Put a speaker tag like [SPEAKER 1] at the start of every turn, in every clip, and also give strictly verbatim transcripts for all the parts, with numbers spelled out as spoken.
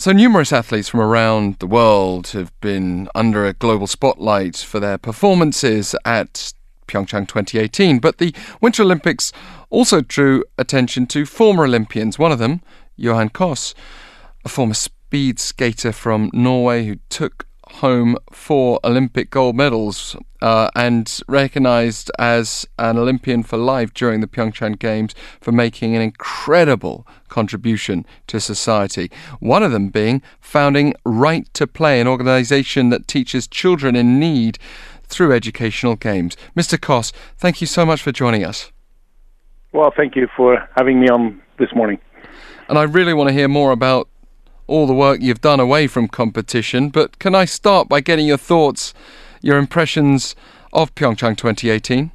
[SPEAKER 1] So numerous athletes from around the world have been under a global spotlight for their performances at Pyeongchang twenty eighteen, but the Winter Olympics also drew attention to former Olympians. One of them, Johan Koss, a former speed skater from Norway who took home four Olympic gold medals uh, and recognised as an Olympian for life during the Pyeongchang Games for making an incredible contribution to society. One of them being founding Right to Play, an organisation that teaches children in need through educational games. Mister Koss, thank you so much for joining us.
[SPEAKER 2] Well, thank you for having me on this morning.
[SPEAKER 1] And I really want to hear more about all the work you've done away from competition, but can I start by getting your thoughts, your impressions of Pyeongchang twenty eighteen?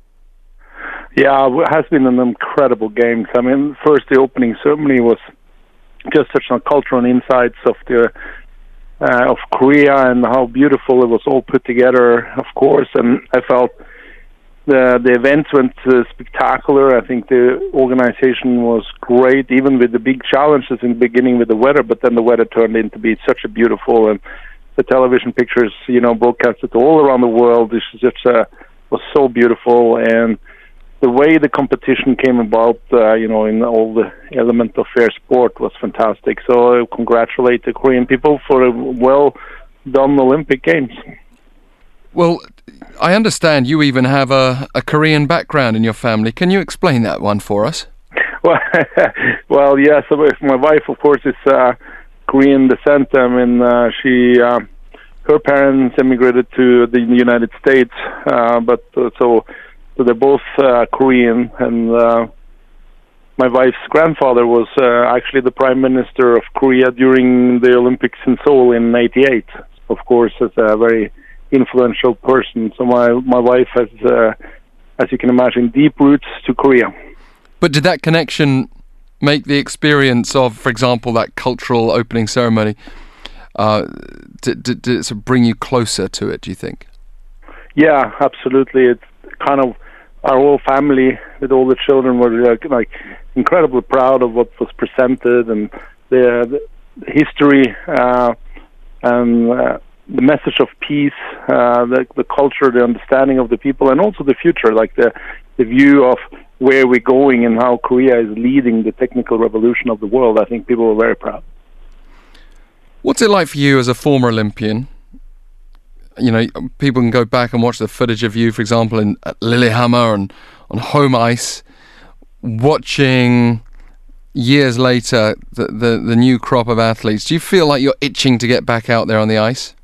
[SPEAKER 2] Yeah, it has been an incredible games. I mean, first the opening ceremony was just such a cultural insights of the uh, of Korea and how beautiful it was all put together, of course, and I felt The the event went uh, spectacular. I think the organization was great, even with the big challenges in the beginning with the weather, but then the weather turned into be such a beautiful, and the television pictures, you know, broadcasted all around the world. This is just uh, was so beautiful, and the way the competition came about, uh, you know, in all the element of fair sport was fantastic. So I congratulate the Korean people for a well done Olympic Games.
[SPEAKER 1] Well, I understand you even have a, a Korean background in your family. Can you explain that one for us?
[SPEAKER 2] Well, well, yes. Yeah, so my wife, of course, is uh, Korean descent. I mean, uh, she, uh, her parents immigrated to the United States, uh, but uh, so, so they're both uh, Korean. And uh, my wife's grandfather was uh, actually the Prime Minister of Korea during the Olympics in Seoul in eighty-eight. Of course, as a very influential person. So my my wife has, uh, as you can imagine, deep roots to Korea.
[SPEAKER 1] But did that connection make the experience of, for example, that cultural opening ceremony, uh, did, did, did it sort of bring you closer to it, do you think?
[SPEAKER 2] Yeah, absolutely. It's kind of our whole family with all the children were uh, like incredibly proud of what was presented and the, the history uh, and uh, the message of peace, uh, the, the culture, the understanding of the people, and also the future, like the, the view of where we're going and how Korea is leading the technical revolution of the world. I think people were very proud.
[SPEAKER 1] What's it like for you as a former Olympian? You know, people can go back and watch the footage of you, for example, in at Lillehammer and on home ice, watching years later the, the, the new crop of athletes. Do you feel like you're itching to get back out there on the ice?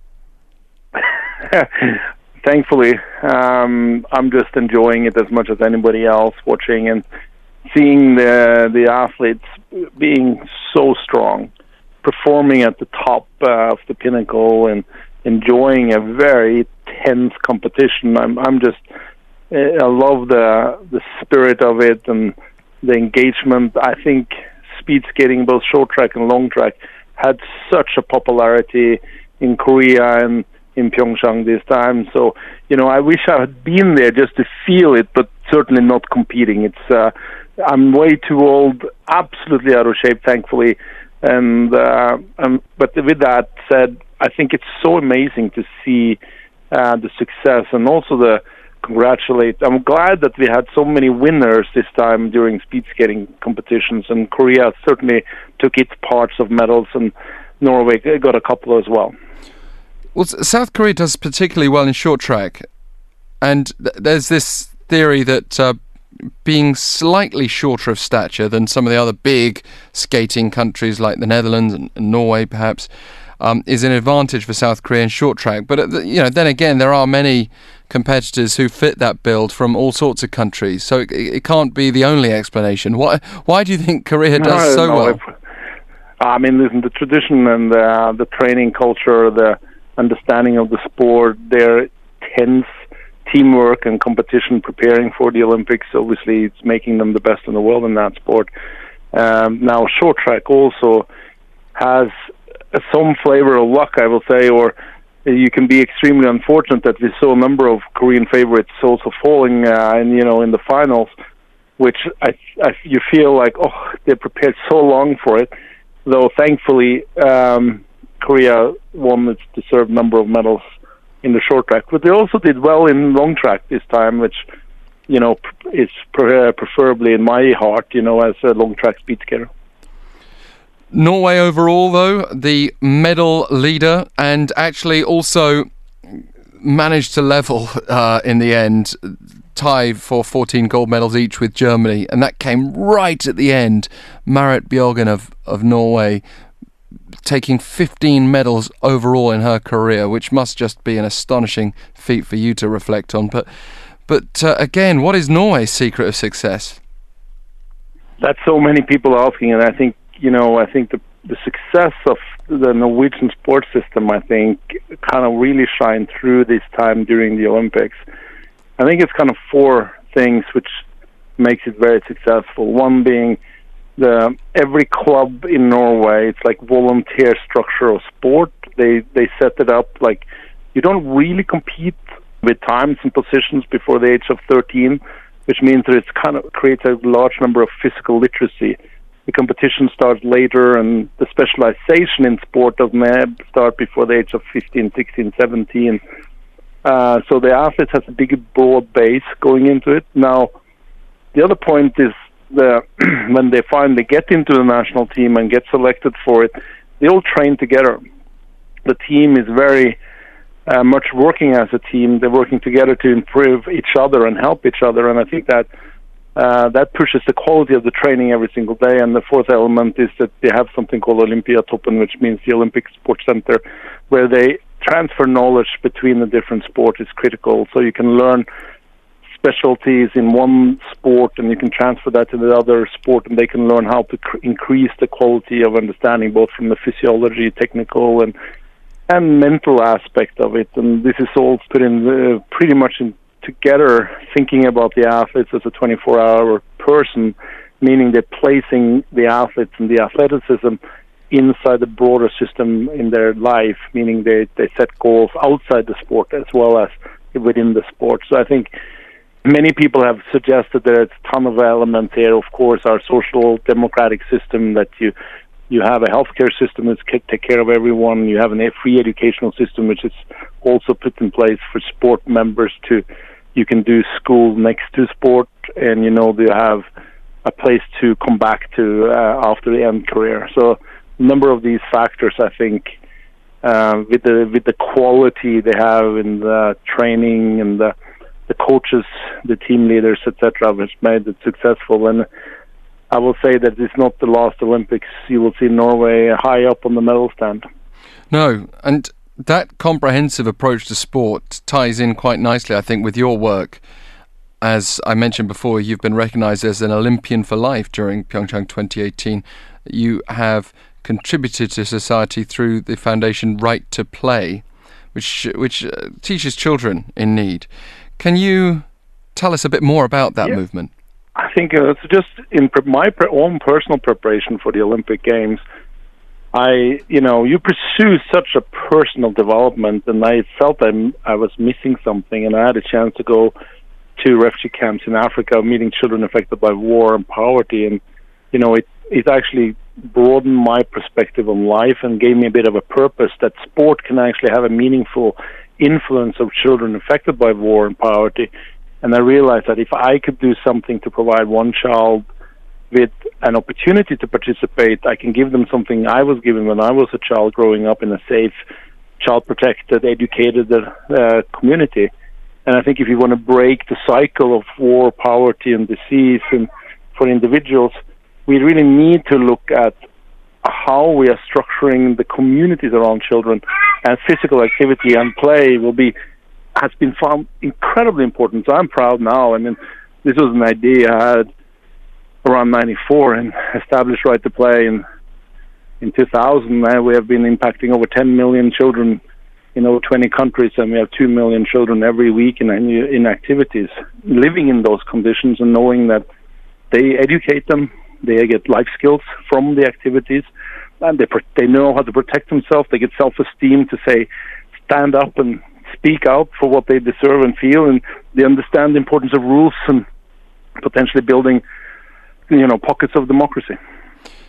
[SPEAKER 2] Thankfully, um, I'm just enjoying it as much as anybody else, watching and seeing the the athletes being so strong, performing at the top uh, of the pinnacle, and enjoying a very tense competition. I'm I'm just I love the the spirit of it and the engagement. I think speed skating, both short track and long track, had such a popularity in Korea and in Pyeongchang this time. So, you know, I wish I had been there just to feel it, but certainly not competing. It's uh, I'm way too old, absolutely out of shape, thankfully. And uh, um, but with that said, I think it's so amazing to see uh, the success and also the congratulate. I'm glad that we had so many winners this time during speed skating competitions, and Korea certainly took its parts of medals, and Norway got a couple as well.
[SPEAKER 1] Well, South Korea does particularly well in short track, and th- there's this theory that uh, being slightly shorter of stature than some of the other big skating countries like the Netherlands and, and Norway, perhaps, um, is an advantage for South Korea in short track. But uh, you know, then again, there are many competitors who fit that build from all sorts of countries, so it, it can't be the only explanation. Why? Why do you think Korea does
[SPEAKER 2] no,
[SPEAKER 1] so
[SPEAKER 2] no,
[SPEAKER 1] well?
[SPEAKER 2] If, I mean, listen, the tradition and uh, the training culture, the understanding of the sport, their tense teamwork and competition preparing for the Olympics, obviously it's making them the best in the world in that sport. Um, now, short track also has some flavor of luck, I will say, or you can be extremely unfortunate that we saw a number of Korean favorites also falling, uh, in, you know, in the finals, which I, I, you feel like, oh, they prepared so long for it. though thankfully um, Korea won its deserved number of medals in the short track. But they also did well in long track this time, which, you know, is pre- preferably in my heart, you know, as a long track speed skater.
[SPEAKER 1] Norway overall, though, the medal leader, and actually also managed to level uh, in the end, tie for fourteen gold medals each with Germany, and that came right at the end. Marit Bjørgen of, of Norway taking fifteen medals overall in her career, which must just be an astonishing feat for you to reflect on. But, but uh, again, what is Norway's secret of success?
[SPEAKER 2] That's so many people asking, and I think, you know, I think the the success of the Norwegian sports system, I think, kind of really shined through this time during the Olympics. I think it's kind of four things which makes it very successful. One being the every club in Norway, it's like volunteer structure of sport. They they set it up like you don't really compete with times and positions before the age of thirteen, which means that it's kind of creates a large number of physical literacy. The competition starts later, and the specialization in sport doesn't start before the age of fifteen, sixteen, seventeen. Uh, so the athletes has a big, broad base going into it. Now, the other point is the when they finally get into the national team and get selected for it, they all train together. The team is very uh, much working as a team. They're working together to improve each other and help each other, and I think that Uh, that pushes the quality of the training every single day. And the fourth element is that they have something called Olympiatoppen, which means the Olympic Sports Center, where they transfer knowledge between the different sports is critical. So you can learn specialties in one sport and you can transfer that to the other sport, and they can learn how to cr- increase the quality of understanding both from the physiology, technical, and and mental aspect of it. And this is all put in uh, pretty much in together, thinking about the athletes as a twenty-four hour person, meaning they're placing the athletes and the athleticism inside the broader system in their life, meaning they, they set goals outside the sport as well as within the sport. So I think many people have suggested there's a ton of elements here. Of course, our social democratic system, that you you have a healthcare system that can take care of everyone. You have a free educational system, which is also put in place for sport members to, you can do school next to sport, and you know they have a place to come back to uh, after the end career. So a number of these factors, I think, uh, with the with the quality they have in the training and the the coaches, the team leaders, et cetera, which made it successful. And I will say that it's not the last Olympics. You will see Norway high up on the medal stand.
[SPEAKER 1] No, and that comprehensive approach to sport ties in quite nicely, I think, with your work. As I mentioned before, you've been recognised as an Olympian for life during Pyeongchang twenty eighteen. You have contributed to society through the foundation Right to Play, which which uh, teaches children in need. Can you tell us a bit more about that
[SPEAKER 2] yeah.
[SPEAKER 1] movement?
[SPEAKER 2] I think uh, it's just in pre- my pre- own personal preparation for the Olympic Games. I, you know, you pursue such a personal development, and I felt I, I was missing something, and I had a chance to go to refugee camps in Africa, meeting children affected by war and poverty, and, you know, it, it actually broadened my perspective on life and gave me a bit of a purpose that sport can actually have a meaningful influence of children affected by war and poverty. And I realized that if I could do something to provide one child with an opportunity to participate, I can give them something I was given when I was a child growing up in a safe, child-protected, educated uh, community. And I think if you want to break the cycle of war, poverty, and disease, and for individuals, we really need to look at how we are structuring the communities around children, and physical activity and play will be has been found incredibly important. So I'm proud now. I mean, this was an idea I had around ninety-four and established Right to Play in in two thousand. And we have been impacting over ten million children in over twenty countries, and we have two million children every week in in activities, living in those conditions and knowing that they educate them, they get life skills from the activities, and they they know how to protect themselves. They get self-esteem to say, stand up and speak out for what they deserve and feel, and they understand the importance of rules and potentially building, you know, pockets of democracy.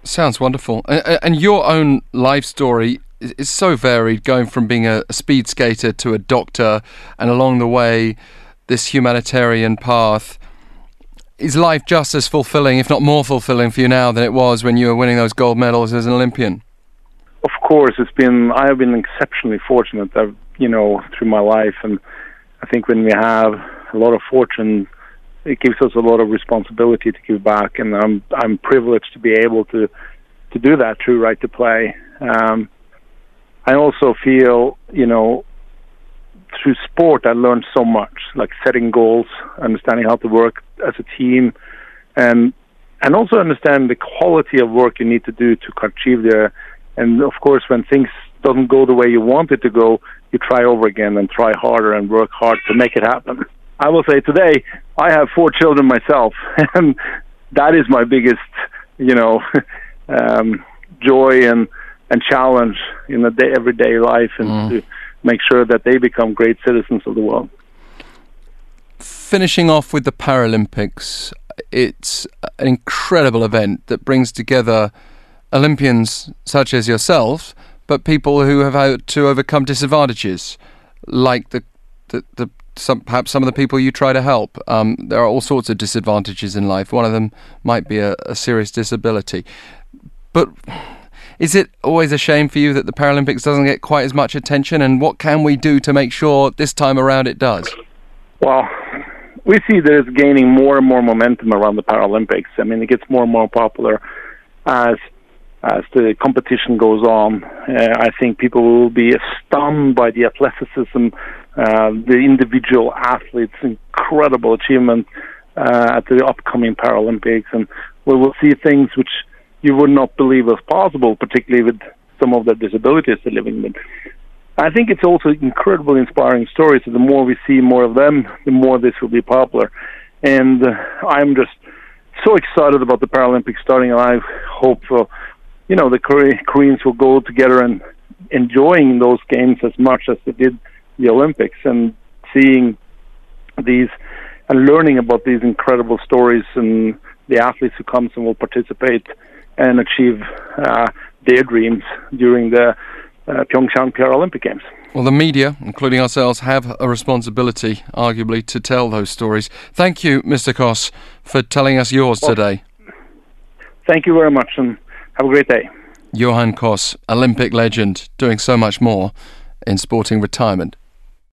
[SPEAKER 1] Sounds wonderful. And, and your own life story is, is so varied, going from being a, a speed skater to a doctor, and along the way, this humanitarian path. Is life just as fulfilling, if not more fulfilling for you now than it was when you were winning those gold medals as an Olympian?
[SPEAKER 2] Of course, it's been. I have been exceptionally fortunate, that, you know, through my life, and I think when we have a lot of fortune, it gives us a lot of responsibility to give back, and I'm I'm privileged to be able to to do that through Right to Play. Um, I also feel, you know, through sport, I learned so much, like setting goals, understanding how to work as a team, and and also understand the quality of work you need to do to achieve there. And of course, when things doesn't go the way you want it to go, you try over again and try harder and work hard to make it happen. I will say today, I have four children myself, and that is my biggest, you know, um, joy and, and challenge in the day, everyday life, and mm. to make sure that they become great citizens of the world.
[SPEAKER 1] Finishing off with the Paralympics, it's an incredible event that brings together Olympians such as yourself, but people who have had to overcome disadvantages, like the, the, the some, perhaps some of the people you try to help. Um, there are all sorts of disadvantages in life. One of them might be a, a serious disability. But is it always a shame for you that the Paralympics doesn't get quite as much attention? And what can we do to make sure this time around it does?
[SPEAKER 2] Well, we see that it's gaining more and more momentum around the Paralympics. I mean, it gets more and more popular as as the competition goes on. Uh, I think people will be stunned by the athleticism, uh, the individual athletes' incredible achievement uh, at the upcoming Paralympics, and we will see things which you would not believe was possible, particularly with some of the disabilities they're living with. I think it's also incredibly inspiring stories. So the more we see more of them, the more this will be popular. And uh, I'm just so excited about the Paralympics starting, and I hope, uh, you know, the Koreans will go together and enjoying those games as much as they did the Olympics, and seeing these and learning about these incredible stories and the athletes who comes and will participate and achieve uh, their dreams during the uh, Pyeongchang Paralympic Games.
[SPEAKER 1] Well, the media, including ourselves, have a responsibility, arguably, to tell those stories. Thank you, Mister Kos, for telling us yours well, today.
[SPEAKER 2] Thank you very much, and have a great day.
[SPEAKER 1] Johan Kos, Olympic legend, doing so much more in sporting retirement.